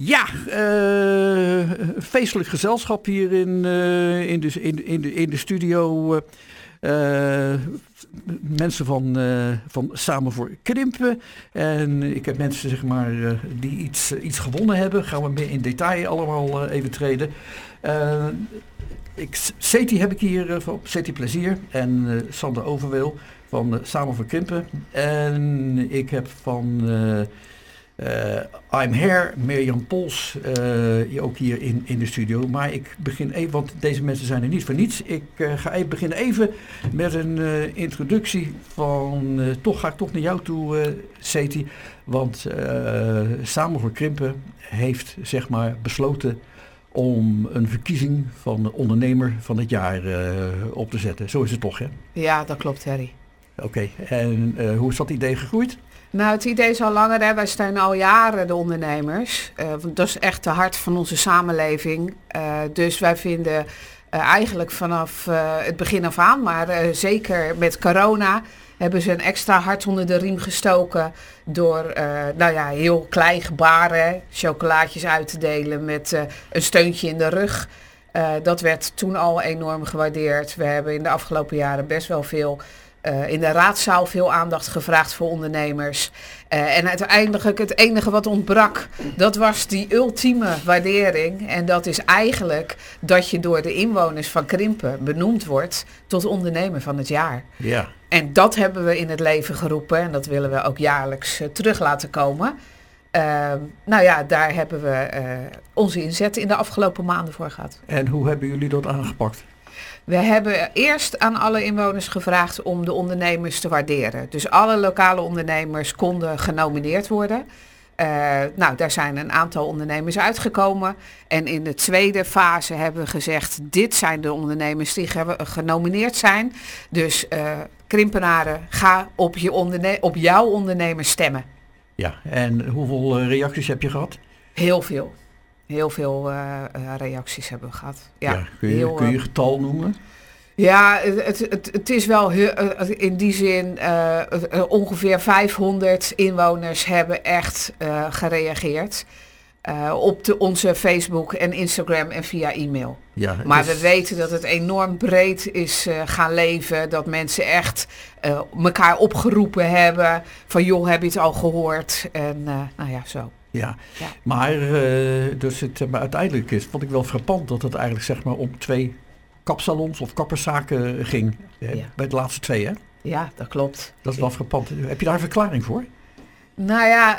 Ja, feestelijk gezelschap hier in de studio. Mensen van Samen voor Krimpen. En ik heb mensen zeg maar, die iets gewonnen hebben. Gaan we meer in detail allemaal even treden. Seti heb ik hier van Seti Plezier en Sander Overweel van Samen voor Krimpen. En ik heb van I'm Here, Mirjam Pols, ook hier in de studio. Maar ik begin even, want deze mensen zijn er niet voor niets. Ik begin even met een introductie van, ga ik toch naar jou toe, Seti. Want Samen voor Krimpen heeft zeg maar besloten om een verkiezing van ondernemer van het jaar op te zetten. Zo is het toch, hè? Ja, dat klopt, Harry. Oké, en hoe is dat idee gegroeid? Nou, het idee is al langer, hè. Wij steunen al jaren de ondernemers. Want dat is echt de hart van onze samenleving. Dus wij vinden eigenlijk vanaf het begin af aan, maar zeker met corona, hebben ze een extra hart onder de riem gestoken door heel klein gebaren, chocolaatjes uit te delen met een steuntje in de rug. Dat werd toen al enorm gewaardeerd. We hebben in de afgelopen jaren best wel veel in de raadzaal veel aandacht gevraagd voor ondernemers. En uiteindelijk het enige wat ontbrak, dat was die ultieme waardering. En dat is eigenlijk dat je door de inwoners van Krimpen benoemd wordt tot ondernemer van het jaar. Ja. En dat hebben we in het leven geroepen en dat willen we ook jaarlijks terug laten komen. Daar hebben we onze inzet in de afgelopen maanden voor gehad. En hoe hebben jullie dat aangepakt? We hebben eerst aan alle inwoners gevraagd om de ondernemers te waarderen. Dus alle lokale ondernemers konden genomineerd worden. Daar zijn een aantal ondernemers uitgekomen. En in de tweede fase hebben we gezegd, dit zijn de ondernemers die genomineerd zijn. Dus Krimpenaren, ga op jouw ondernemer stemmen. Ja, en hoeveel reacties heb je gehad? Heel veel. Heel veel reacties hebben we gehad. Ja, kun je getal noemen? Ja, het is wel in die zin ongeveer 500 inwoners hebben echt gereageerd. Op onze Facebook en Instagram en via e-mail. Ja, maar we weten dat het enorm breed is gaan leven. Dat mensen echt elkaar opgeroepen hebben. Van joh, heb je het al gehoord? En zo. Ja, maar uiteindelijk vond ik wel frappant dat het eigenlijk zeg maar om 2 kapsalons of kapperszaken ging. Bij de laatste 2, hè? Ja, dat klopt. Dat is wel frappant. Heb je daar een verklaring voor? Nou ja,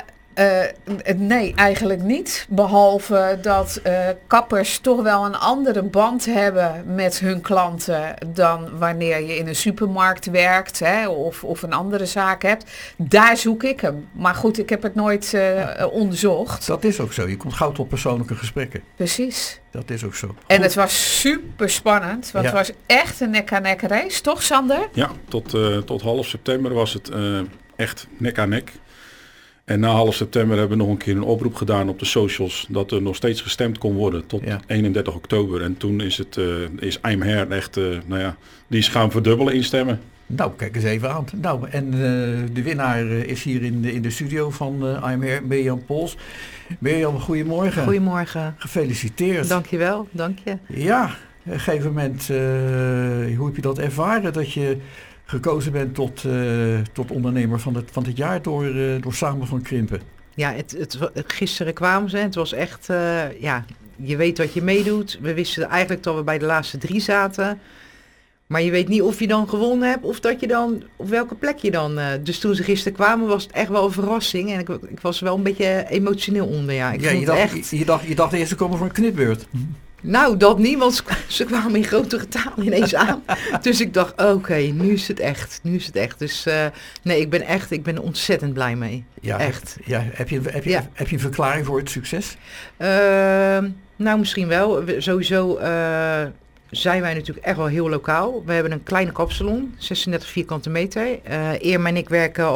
nee, eigenlijk niet. Behalve dat kappers toch wel een andere band hebben met hun klanten dan wanneer je in een supermarkt werkt, hè, of een andere zaak hebt. Daar zoek ik hem. Maar goed, ik heb het nooit onderzocht. Dat is ook zo. Je komt gauw tot persoonlijke gesprekken. Precies. Dat is ook zo. Goed. En het was super spannend, want het was echt een nek-aan-nek race, toch Sander? Ja, tot half september was het echt nek-aan-nek. En na half september hebben we nog een keer een oproep gedaan op de socials dat er nog steeds gestemd kon worden tot 31 oktober. En toen is I'm Here echt, die is gaan verdubbelen in stemmen. Nou, kijk eens even aan. Nou, en de winnaar is hier in de studio van I'm Here, Mirjam Pols. Mirjam, goedemorgen. Goedemorgen. Gefeliciteerd. Dankjewel, dank je. Ja, op een gegeven moment, hoe heb je dat ervaren dat je gekozen bent tot ondernemer van het jaar door Samen van Krimpen? Ja, gisteren kwamen ze en het was echt, je weet wat je meedoet. We wisten eigenlijk dat we bij de laatste 3 zaten. Maar je weet niet of je dan gewonnen hebt of dat je dan, op welke plek je dan. Dus toen ze gisteren kwamen was het echt wel een verrassing. En ik was wel een beetje emotioneel onder, ja. Je dacht eerst ze komen voor een knipbeurt. Nou, dat niet, want ze kwamen in grote getalen ineens aan. Dus ik dacht, oké, nu is het echt. Dus nee, ik ben ontzettend blij mee. Ja, echt. Ja, heb je een verklaring voor het succes? Nou, misschien wel. Sowieso zijn wij natuurlijk echt wel heel lokaal. We hebben een kleine kapsalon, 36 vierkante meter. Irma en ik werken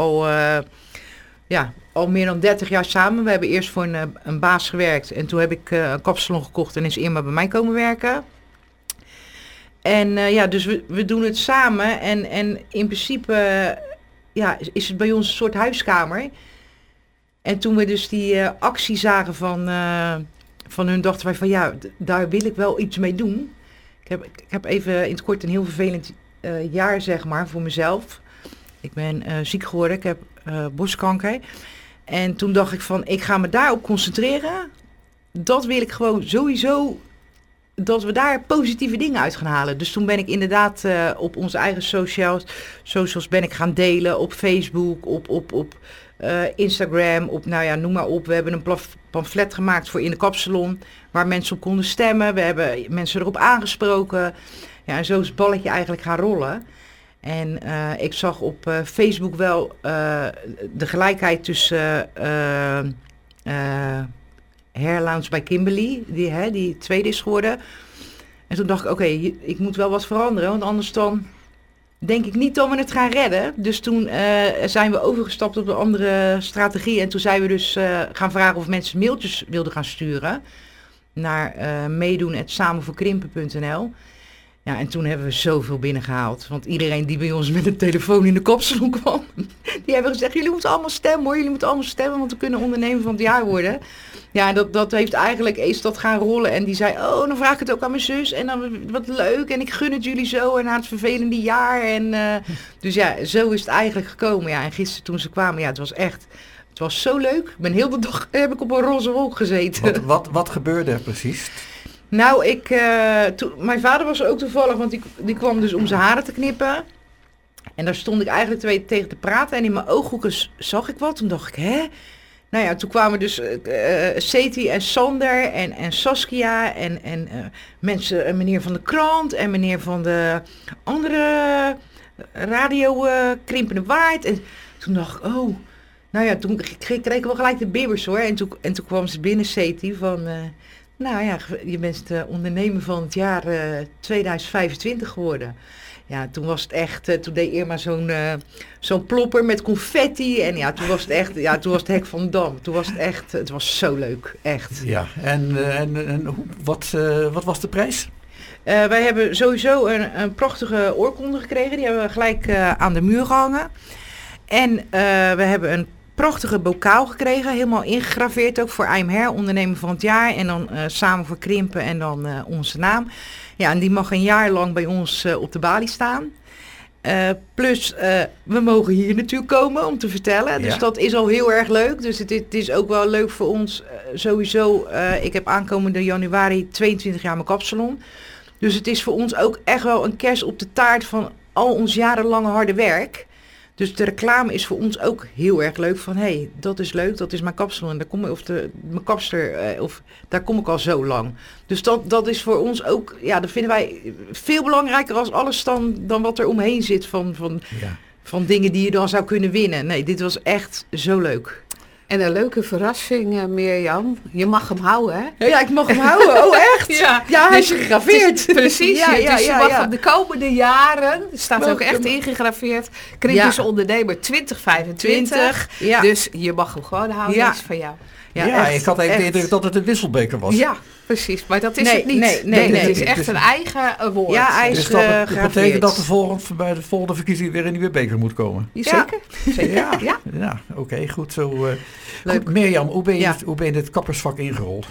al meer dan 30 jaar samen. We hebben eerst voor een baas gewerkt en toen heb ik een kapsalon gekocht en is Irma bij mij komen werken. En dus we doen het samen en in principe is het bij ons een soort huiskamer. En toen we dus die actie zagen van hun, dachten wij van ja, daar wil ik wel iets mee doen. Ik heb even in het kort een heel vervelend jaar, zeg maar, voor mezelf. Ik ben ziek geworden, ik heb borstkanker. En toen dacht ik van, ik ga me daarop concentreren. Dat wil ik gewoon sowieso, dat we daar positieve dingen uit gaan halen. Dus toen ben ik inderdaad op onze eigen socials ben ik gaan delen. Op Facebook, op Instagram, nou ja, noem maar op. We hebben een pamflet gemaakt voor in de kapsalon, waar mensen op konden stemmen. We hebben mensen erop aangesproken. Ja, en zo is het balletje eigenlijk gaan rollen. En ik zag op Facebook wel de gelijkheid tussen Hair Lounge bij Kimberly, die tweede is geworden. En toen dacht ik, oké, ik moet wel wat veranderen, want anders dan denk ik niet dat we het gaan redden. Dus toen zijn we overgestapt op een andere strategie. En toen zijn we dus gaan vragen of mensen mailtjes wilden gaan sturen naar meedoen@samenvoorkrimpen.nl. Ja, en toen hebben we zoveel binnengehaald. Want iedereen die bij ons met een telefoon in de kapsalon kwam, die hebben gezegd, jullie moeten allemaal stemmen hoor. Jullie moeten allemaal stemmen, want we kunnen ondernemer van het jaar worden. Ja, dat heeft eigenlijk eens dat gaan rollen. En die zei, oh, dan vraag ik het ook aan mijn zus. En dan wat leuk. En ik gun het jullie zo. En na het vervelende jaar. En, dus ja, zo is het eigenlijk gekomen. Ja, en gisteren toen ze kwamen, ja, het was zo leuk. Ik ben heel de dag heb ik op een roze wolk gezeten. Wat gebeurde er precies? Nou, mijn vader was er ook toevallig, want die kwam dus om zijn haren te knippen. En daar stond ik eigenlijk tegen te praten. En in mijn ooghoeken zag ik wat. Toen dacht ik, hè? Nou ja, toen kwamen dus Seti en Sander en Saskia en mensen, meneer van de krant en meneer van de andere radio Krimpende Waard. En toen dacht ik, oh, nou ja, toen kreeg ik wel gelijk de bibbers hoor. En toen kwam ze binnen, Seti, van, nou ja, je bent de ondernemer van het jaar 2025 geworden. Ja, toen was het echt, toen deed Irma zo'n plopper met confetti. En ja, toen was het echt, toen was het hek van Dam. Toen was het echt, het was zo leuk, echt. Ja, en wat was de prijs? Wij hebben sowieso een prachtige oorkonde gekregen. Die hebben we gelijk aan de muur gehangen. En we hebben een prachtige bokaal gekregen. Helemaal ingegraveerd ook voor I'm Hair, ondernemer van het jaar. En dan samen voor Krimpen en dan onze naam. Ja, en die mag een jaar lang bij ons op de balie staan. Plus, we mogen hier natuurlijk komen om te vertellen. Dus dat is al heel erg leuk. Dus het is ook wel leuk voor ons sowieso. Ik heb aankomende januari 22 jaar mijn kapsalon. Dus het is voor ons ook echt wel een kers op de taart van al ons jarenlange harde werk. Dus de reclame is voor ons ook heel erg leuk. Van, hé, dat is leuk, dat is mijn kapsalon. Mijn kapster, daar kom ik al zo lang. Dus dat is voor ons ook, ja, dat vinden wij veel belangrijker als alles dan wat er omheen zit van dingen die je dan zou kunnen winnen. Nee, dit was echt zo leuk. En een leuke verrassing, Mirjam. Je mag hem houden, hè? Ja, ik mag hem houden. Oh, echt? Ja, hij is gegraveerd. Precies. Dus je mag op de komende jaren, er staat ook echt ingegraveerd, Krimpers ondernemer 2025. Ja. Dus je mag hem gewoon houden, is van jou. Ja, ik had even de indruk dat het een wisselbeker was. Ja, precies. Maar dat is het niet. Nee, het is echt een eigen woord. Ja, hij is dus dat betekent dat bij de volgende verkiezing weer een nieuwe beker moet komen? Zeker. Ja, oké, goed zo. Goed, Mirjam, hoe ben je in het kappersvak ingerold?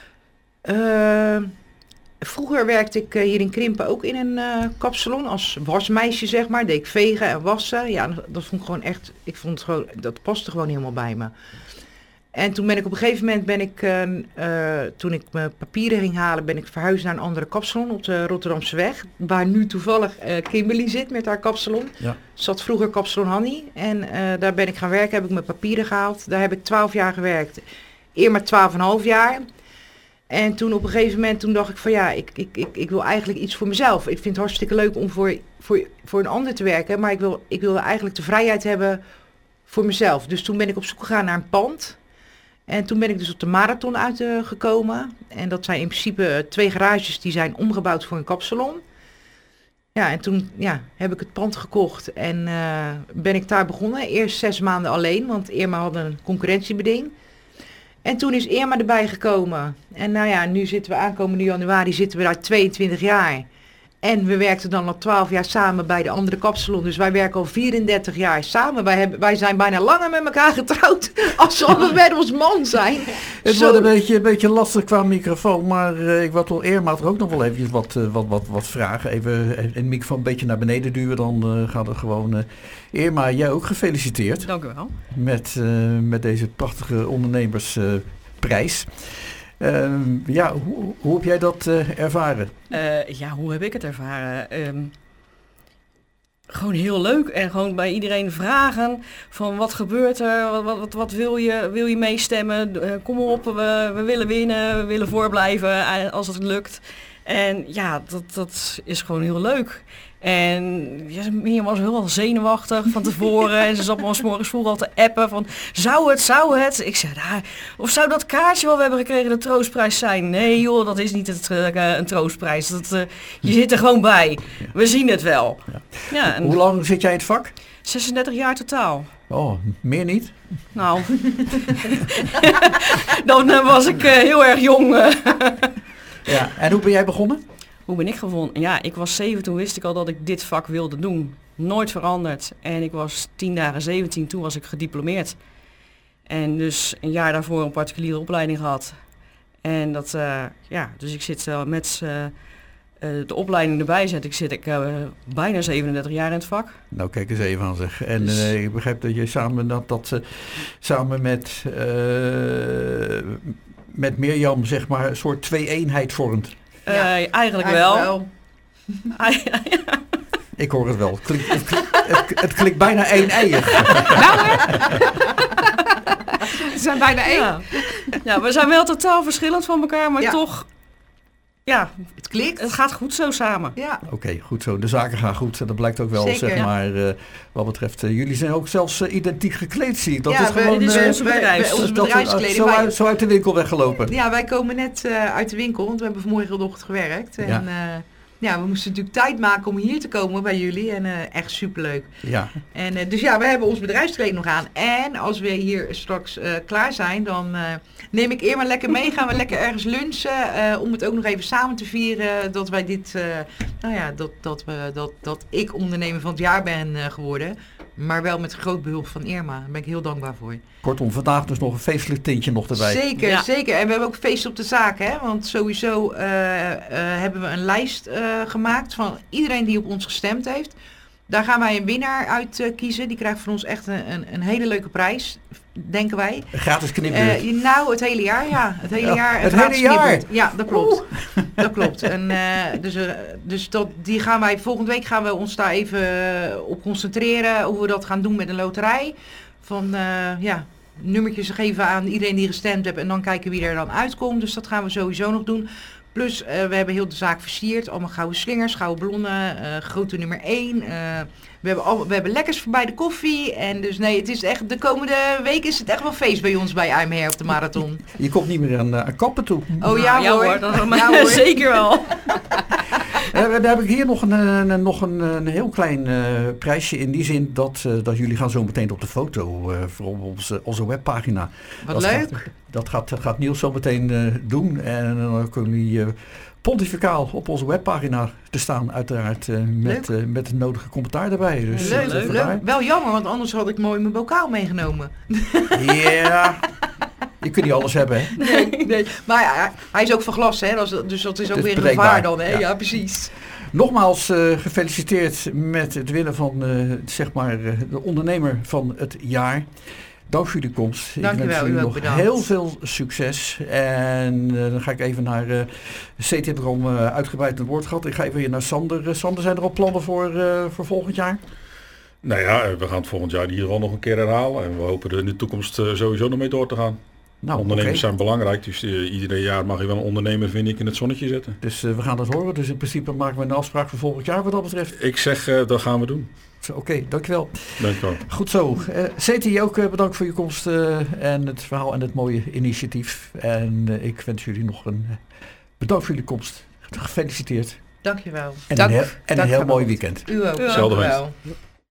Vroeger werkte ik hier in Krimpen ook in een kapsalon als wasmeisje, zeg maar. Deed ik vegen en wassen. Ja, dat vond ik gewoon echt, dat paste gewoon helemaal bij me. En toen ben ik op een gegeven moment, toen ik mijn papieren ging halen, ben ik verhuisd naar een andere kapsalon op de Rotterdamse weg. Waar nu toevallig Kimberly zit met haar kapsalon. Ja. Zat vroeger kapsalon Hanny. En daar ben ik gaan werken, heb ik mijn papieren gehaald. Daar heb ik 12 jaar gewerkt. Eerst maar 12,5 jaar. En toen op een gegeven moment, dacht ik van ja, ik wil eigenlijk iets voor mezelf. Ik vind het hartstikke leuk om voor een ander te werken. Maar ik wil eigenlijk de vrijheid hebben voor mezelf. Dus toen ben ik op zoek gegaan naar een pand. En toen ben ik dus op de Marathon uitgekomen. En dat zijn in principe 2 garages die zijn omgebouwd voor een kapsalon. Ja, en toen heb ik het pand gekocht en ben ik daar begonnen. Eerst 6 maanden alleen, want Irma had een concurrentiebeding. En toen is Irma erbij gekomen. En nou ja, nu zitten we aankomende januari, zitten we daar 22 jaar. En we werkten dan al 12 jaar samen bij de andere kapsalon. Dus wij werken al 34 jaar samen. Wij zijn bijna langer met elkaar getrouwd als we al met ons man zijn. Het wordt een beetje lastig qua microfoon, maar ik wil toch Irma er ook nog wel eventjes wat vragen. Even een microfoon een beetje naar beneden duwen, dan gaat het gewoon. Irma, jij ook gefeliciteerd. Dank u wel. Met deze prachtige ondernemersprijs. Hoe heb jij dat ervaren? Hoe heb ik het ervaren? Gewoon heel leuk en gewoon bij iedereen vragen van wat gebeurt er, wat wil je meestemmen, kom op, we willen winnen, we willen voorblijven als het lukt. En ja, dat is gewoon heel leuk. En Mirjam was heel zenuwachtig van tevoren en ze zat me 's morgens vroeg al te appen van zou het? Ik zei, of zou dat kaartje wat we hebben gekregen de troostprijs zijn? Nee joh, dat is niet een troostprijs. Je zit er gewoon bij. We zien het wel. Ja. Ja, hoe lang zit jij in het vak? 36 jaar totaal. Oh, meer niet? Nou, dan was ik heel erg jong. Ja, en hoe ben jij begonnen? Hoe ben ik gevonden? Ja, ik was 7, toen wist ik al dat ik dit vak wilde doen. Nooit veranderd. En ik was 10 dagen 17, toen was ik gediplomeerd. En dus een jaar daarvoor een particuliere opleiding gehad. En dus ik zit met de opleiding erbij zit ik bijna 37 jaar in het vak. Nou, kijk eens even aan zeg. En ik begrijp dat je samen met Mirjam zeg maar een soort twee-eenheid vormt. Eigenlijk wel. Ik hoor het wel. Het klinkt bijna één-eiig. Nou hè? We zijn bijna één. Ja, we zijn wel totaal verschillend van elkaar, maar toch... Ja, het klikt. Het gaat goed zo samen. Ja. Oké, goed zo. De zaken gaan goed. Dat blijkt ook wel, zeker, zeg maar, wat betreft. Jullie zijn ook zelfs identiek gekleed, zie ik. Dat is gewoon dit is onze bedrijf. Onze bedrijfskleding. Zo uit de winkel weggelopen. Ja, wij komen net uit de winkel, want we hebben vanmorgen heel de ochtend gewerkt. En we moesten natuurlijk tijd maken om hier te komen bij jullie. En echt superleuk. Ja. En we hebben ons bedrijfskleding nog aan. En als we hier straks klaar zijn, dan neem ik Irma lekker mee. Gaan we lekker ergens lunchen. Om het ook nog even samen te vieren. Dat wij dit, dat ik ondernemer van het jaar ben geworden. Maar wel met groot behulp van Irma. Daar ben ik heel dankbaar voor. Kortom, vandaag dus nog een feestelijk tintje nog erbij. Zeker. En we hebben ook feest op de zaak. Hè? Want sowieso hebben we een lijst gemaakt van iedereen die op ons gestemd heeft. Daar gaan wij een winnaar uit kiezen. Die krijgt van ons echt een hele leuke prijs, denken wij. Gratis knipbeurt. Het hele jaar, ja. Het hele jaar. Het hele jaar? Ja, dat klopt. Dat klopt. En, die gaan wij, volgende week gaan we ons daar even op concentreren. Hoe we dat gaan doen met een loterij. Van, nummertjes geven aan iedereen die gestemd heeft. En dan kijken wie er dan uitkomt. Dus dat gaan we sowieso nog doen. Plus, we hebben heel de zaak versierd. Allemaal gouden slingers, gouden ballonnen, grote nummer 1. We hebben lekkers voorbij de koffie. En dus het is echt, de komende week is het echt wel feest bij ons bij I'm Here op de marathon. Je komt niet meer aan kappen toe. Oh ja hoor. Dat zeker wel. Dan heb ik hier nog een heel klein prijsje in die zin dat jullie gaan zo meteen op de foto voor onze webpagina. Wat leuk. Dat gaat Niels zo meteen doen en dan kunnen jullie pontificaal op onze webpagina te staan uiteraard met het nodige commentaar erbij. Dus, leuk. Wel jammer, want anders had ik mooi mijn bokaal meegenomen. Ja. Je kunt niet alles hebben, hè? Nee. Maar hij is ook van glas, hè? Dus dat is ook weer een gevaar dan, hè? Ja, precies. Nogmaals gefeliciteerd met het winnen van de ondernemer van het jaar. Dank voor jullie komst. Dank ik wens jullie nog bedankt. Heel veel succes. En dan ga ik even naar CT heb ik al uitgebreid het woord gehad. Ik ga even weer naar Sander. Sander, zijn er al plannen voor volgend jaar? Nou ja, we gaan het volgend jaar hier al nog een keer herhalen. En we hopen er in de toekomst sowieso nog mee door te gaan. Nou, ondernemers zijn belangrijk, dus ieder jaar mag je wel een ondernemer, vind ik, in het zonnetje zetten. Dus we gaan dat horen. Dus in principe maken we een afspraak voor volgend jaar wat dat betreft. Ik zeg, dat gaan we doen. Oké, dankjewel. Dankjewel. Goed zo. CT, ook bedankt voor je komst en het verhaal en het mooie initiatief. En ik wens jullie nog bedankt voor jullie komst. Gefeliciteerd. Dankjewel. En een heel mooi weekend. U ook. Hetzelfde.